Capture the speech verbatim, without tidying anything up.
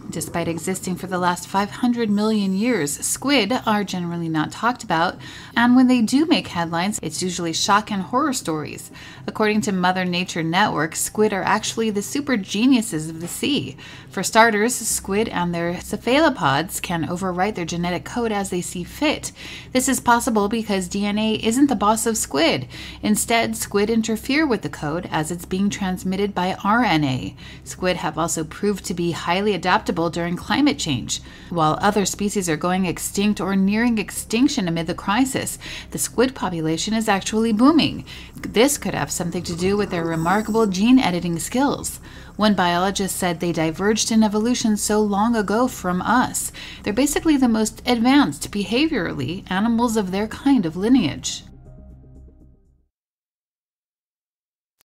Despite existing for the last five hundred million years, squid are generally not talked about, and when they do make headlines, it's usually shock and horror stories. According to Mother Nature Network, squid are actually the super geniuses of the sea. For starters, squid and their cephalopods can overwrite their genetic code as they see fit. This is possible because D N A isn't the boss of squid. Instead, squid interfere with the code as it's being transmitted by R N A. Squid have also proved to be highly adaptable during climate change. While other species are going extinct or nearing extinction amid the crisis, the squid population is actually booming. This could have something to do with their remarkable gene editing skills. One biologist said they diverged in evolution so long ago from us. They're basically the most advanced behaviorally animals of their kind of lineage.